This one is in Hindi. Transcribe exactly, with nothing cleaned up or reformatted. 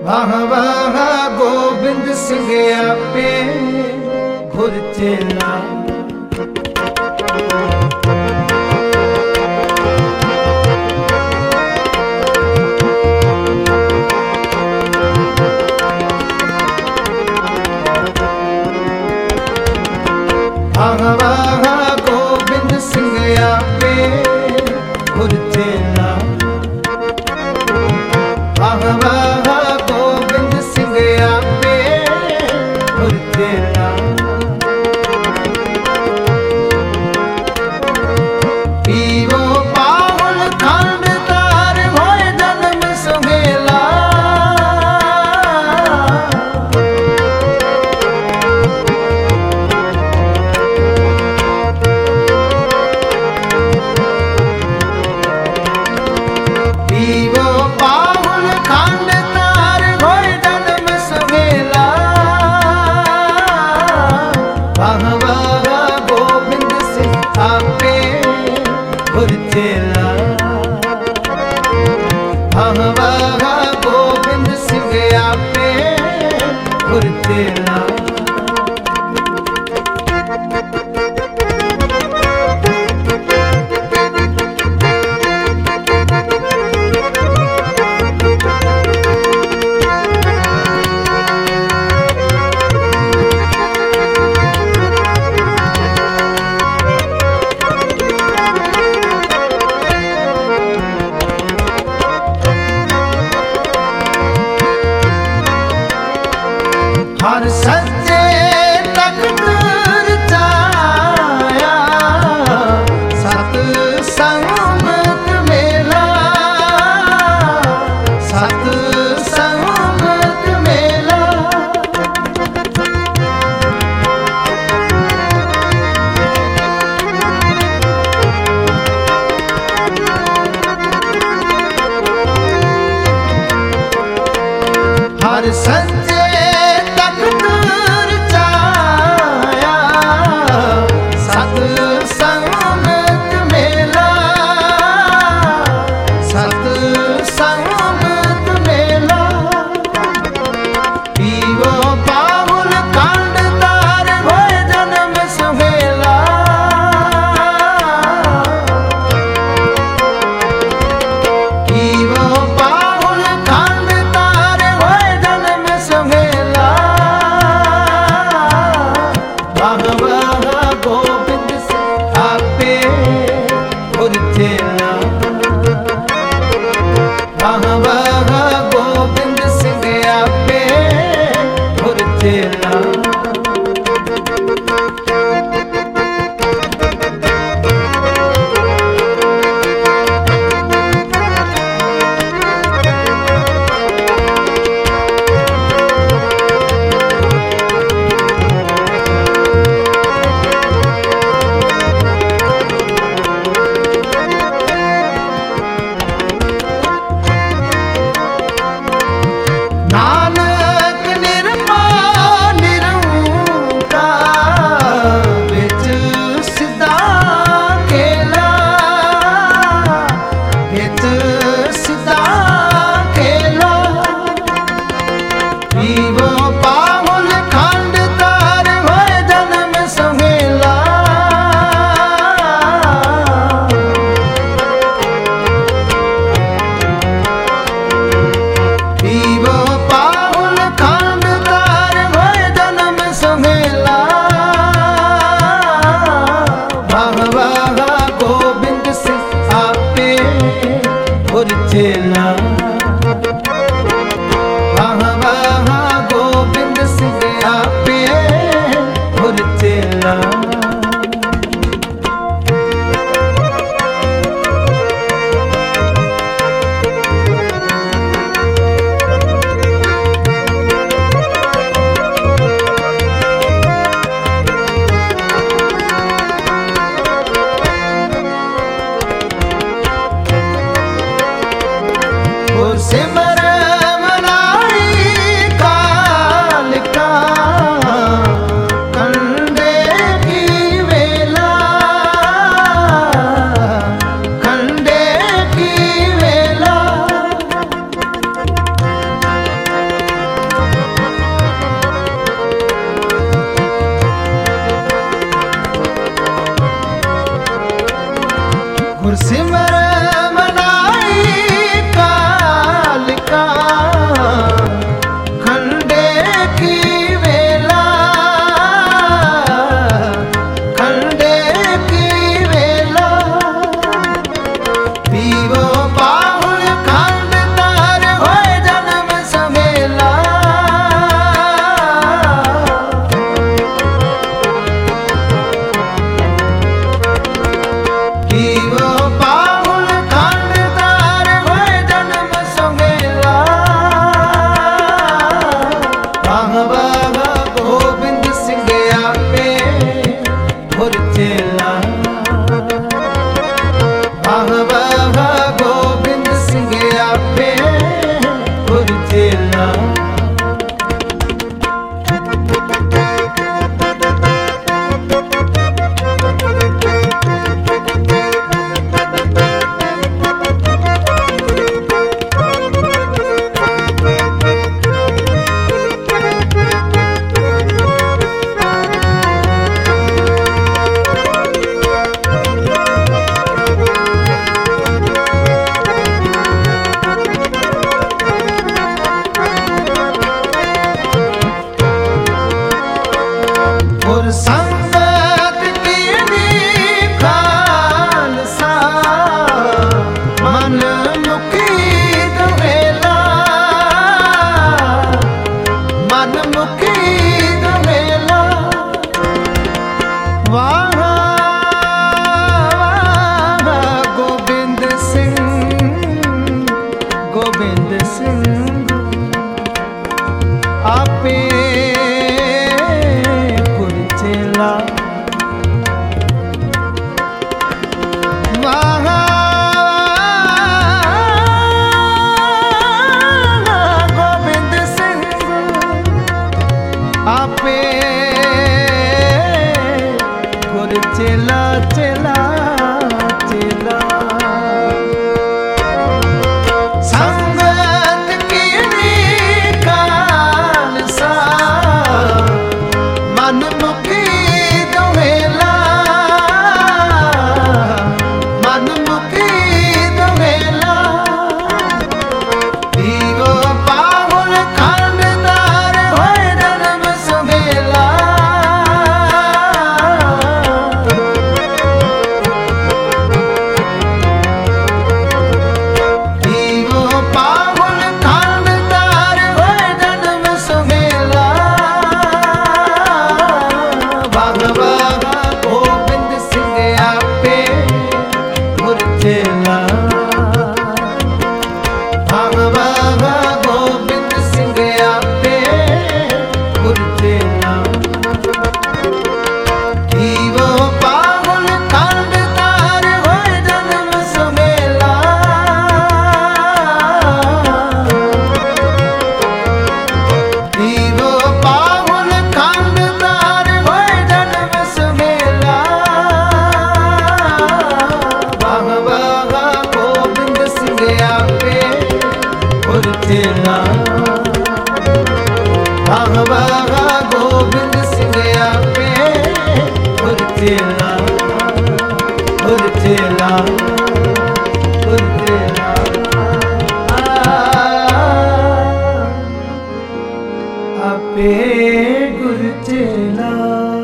वाह वाह गोबिंद सिंह आपे घुर चेला। वाह वाह गोबिंद सिंह आपे घुर चेला। वाह वाह गोबिंद सिंह आपे घुर चेला। पीवो पाहुल खंड तार होए जन्म सुहेला। पीवो पाहुल खंड तार होए जन्म सुहेला। वाह वाह गोबिंद सिंह आपे घुर चेला। वाह वाह गोबिंद सिंह आपे घुर चेला। हर सच्चे तकदीर चाया सत संगत मेला। सत संगत मेला। हर सच्चे तकदीर चाया सत संगत मेला। सत संगत मेला। पीवो पाहुल खंड तार होए जन्म सुहेला। पीवो पाहुल खंड तार होए जन्म सुहेला। वाह वाह गोबिंद सिंह आपे घुर चेला। वाह वाह गोबिंद सिंह आपे घुर चेला। सिमर मनाई काल का खंडे की वेला, खंडे की वेला पीवो बाहुल खंड तार होए जन्म समेला। पीवो गोविंद सिंह आपे गुरचेला। संगत की खालसा मन मुखी दुहेला, मन मुखी दुहेला वाह गोविंद सिंह, गोविंद सिंह आपे गोविंद सिंह आपे गुरचेला चेला चेला। संगत की खालसा मन मुखी दुहेला, मन मुखी दुहेला पीवो बाहुल खंड तार होए जन्म समेला। पीवो बाहुल खंड तार होए जन्म समेला। गोविंद सिंह आपे गुरचेला, गोविंद सिंह आपे गुरचेला। पीवो बाहुल खंड तार होए जन्म समेला। पीवो बाहुल खंड तार होए जन्म समेला। गोविंद सिंह आपे गुरचेला, गोविंद सिंह आपे गुरचेला, गुरचेला गुरचेला आपे गुरचेला।